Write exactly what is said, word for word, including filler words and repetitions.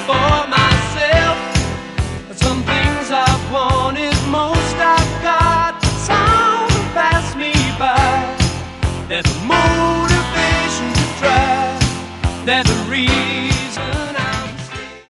for myself. Some things I've wanted most, I've got time to pass me by. There's a motivation to try. There's a reason